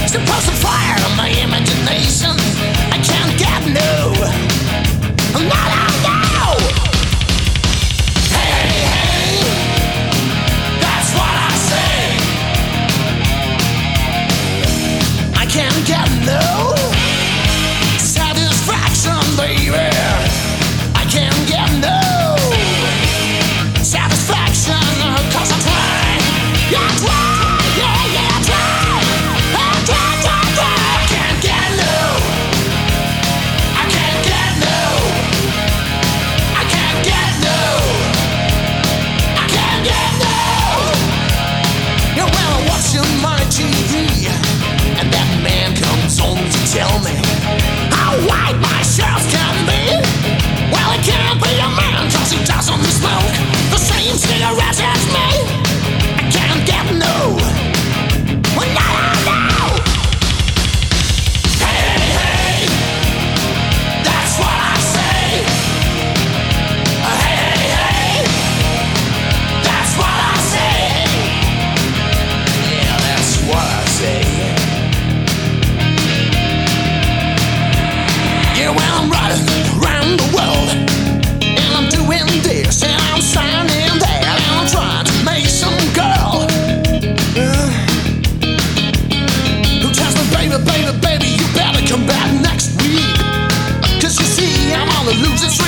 Supposed to fire on my imagination. I can't get no. Hey, hey, that's what I say. I can't get no satisfaction, baby. I can't get no satisfaction, 'cause I try. Yeah, I try. Yeah, yeah, I try. Tell me how white my shells can be. Well, it can't be a man, 'cause he doesn't smoke the same cigarettes as me. I can't get no. Well, no. Hey, hey, that's what I say. Hey, hey, that's what I say. Yeah, that's what I say. Yeah, well, I'm riding around the world, and I'm doing this, and I'm signing that, and I'm trying to make some girl who tells me, baby, baby, baby, you better come back next week. 'Cause you see, I'm on the losing